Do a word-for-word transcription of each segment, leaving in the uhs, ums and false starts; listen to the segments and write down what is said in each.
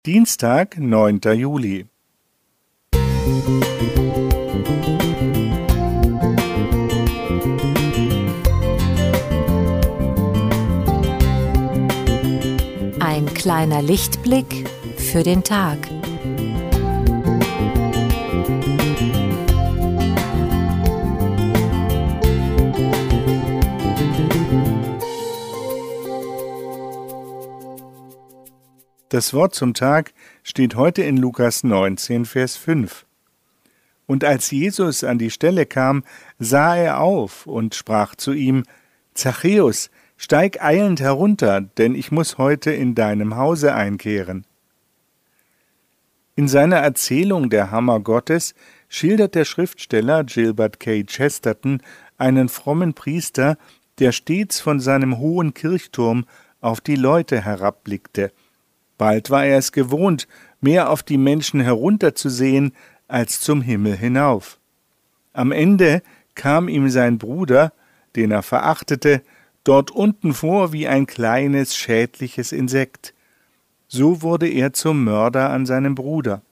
Dienstag, neunter Juli. Ein kleiner Lichtblick für den Tag. Das Wort zum Tag steht heute in Lukas neunzehn, Vers fünf. Und als Jesus an die Stelle kam, sah er auf und sprach zu ihm: Zachäus, steig eilend herunter, denn ich muß heute in deinem Hause einkehren. In seiner Erzählung Der Hammer Gottes schildert der Schriftsteller Gilbert K. Chesterton einen frommen Priester, der stets von seinem hohen Kirchturm auf die Leute herabblickte. Bald war er es gewohnt, mehr auf die Menschen herunterzusehen als zum Himmel hinauf. Am Ende kam ihm sein Bruder, den er verachtete, dort unten vor wie ein kleines, schädliches Insekt. So wurde er zum Mörder an seinem Bruder.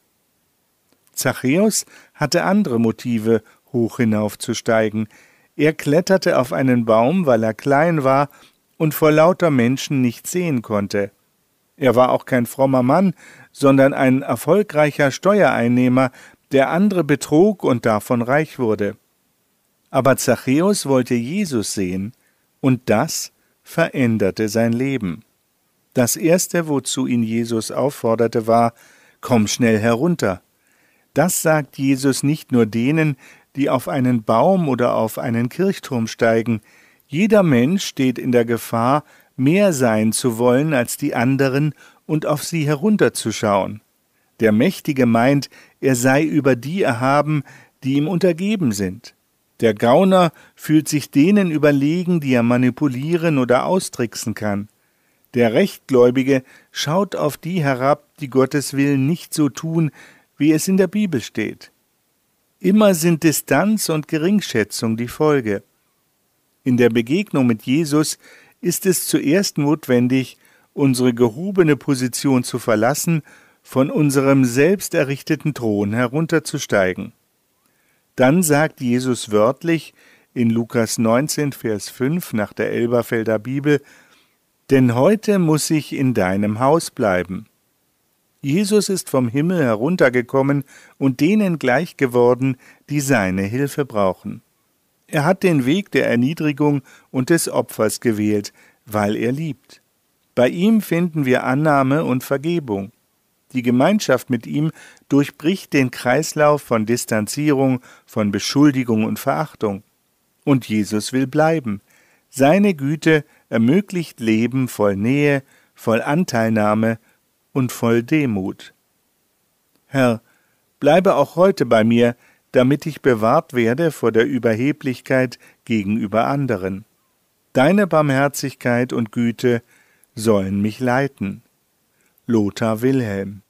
Zachäus hatte andere Motive, hoch hinaufzusteigen. Er kletterte auf einen Baum, weil er klein war und vor lauter Menschen nichts sehen konnte. Er war auch kein frommer Mann, sondern ein erfolgreicher Steuereinnehmer, der andere betrog und davon reich wurde. Aber Zachäus wollte Jesus sehen, und das veränderte sein Leben. Das Erste, wozu ihn Jesus aufforderte, war: Komm schnell herunter. Das sagt Jesus nicht nur denen, die auf einen Baum oder auf einen Kirchturm steigen. Jeder Mensch steht in der Gefahr, mehr sein zu wollen als die anderen und auf sie herunterzuschauen. Der Mächtige meint, er sei über die erhaben, die ihm untergeben sind. Der Gauner fühlt sich denen überlegen, die er manipulieren oder austricksen kann. Der Rechtgläubige schaut auf die herab, die Gottes Willen nicht so tun, wie es in der Bibel steht. Immer sind Distanz und Geringschätzung die Folge. In der Begegnung mit Jesus ist es zuerst notwendig, unsere gehobene Position zu verlassen, von unserem selbst errichteten Thron herunterzusteigen. Dann sagt Jesus wörtlich in Lukas neunzehn, Vers fünf nach der Elberfelder Bibel: Denn heute muß ich in deinem Haus bleiben. Jesus ist vom Himmel heruntergekommen und denen gleich geworden, die seine Hilfe brauchen. Er hat den Weg der Erniedrigung und des Opfers gewählt, weil er liebt. Bei ihm finden wir Annahme und Vergebung. Die Gemeinschaft mit ihm durchbricht den Kreislauf von Distanzierung, von Beschuldigung und Verachtung. Und Jesus will bleiben. Seine Güte ermöglicht Leben voll Nähe, voll Anteilnahme und voll Demut. Herr, bleibe auch heute bei mir, damit ich bewahrt werde vor der Überheblichkeit gegenüber anderen. Deine Barmherzigkeit und Güte sollen mich leiten. Lothar Wilhelm.